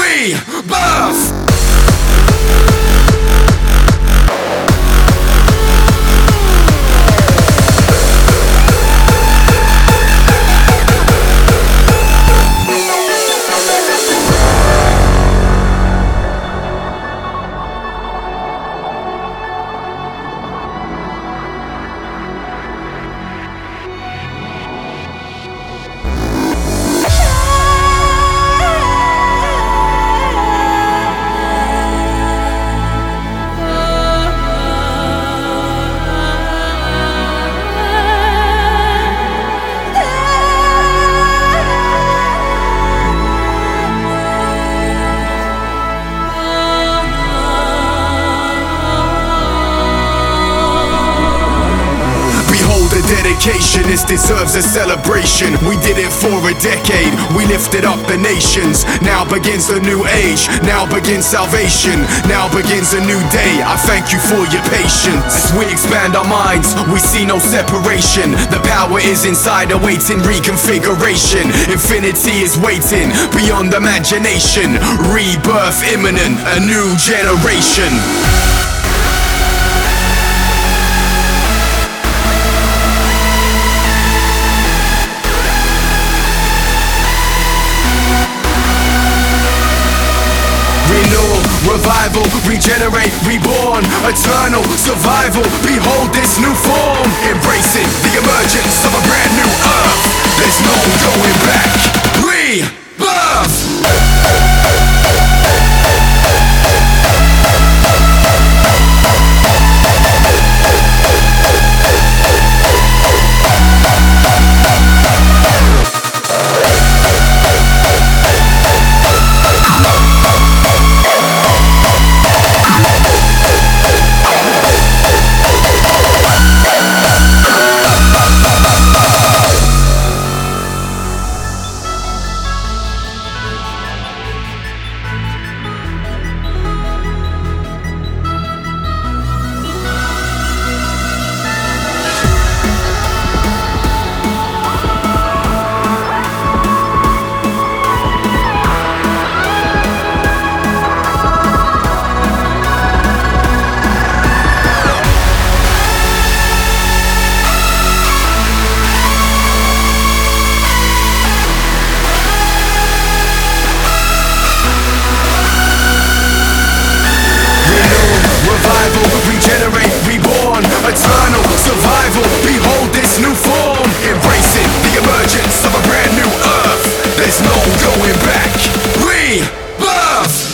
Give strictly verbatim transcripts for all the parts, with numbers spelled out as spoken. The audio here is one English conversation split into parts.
rebirth. Dedication, this deserves a celebration. We did it for a decade, we lifted up the nations. Now begins a new age, now begins salvation, now begins a new day. I thank you for your patience. As we expand our minds, we see no separation. The power is inside, awaiting reconfiguration. Infinity is waiting, beyond imagination. Rebirth imminent, a new generation. Renewal, revival, regenerate, reborn, eternal survival. Behold this new form, embracing the emergence of a brand new earth. There's no going back. Rebirth. Eternal survival, behold this new form, embracing the emergence of a brand new earth. There's no going back. Rebirth.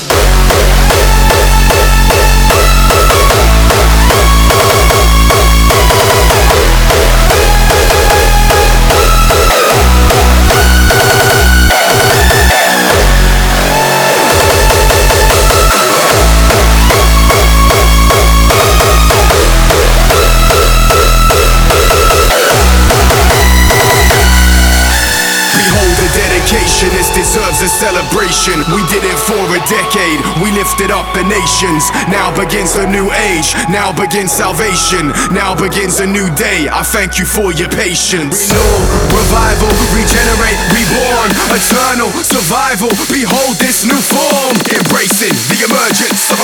This deserves a celebration. We did it for a decade, we lifted up the nations. Now begins a new age, now begins salvation, now begins a new day. I thank you for your patience. Renewal, revival, regenerate, reborn, eternal survival. Behold this new form, embracing the emergence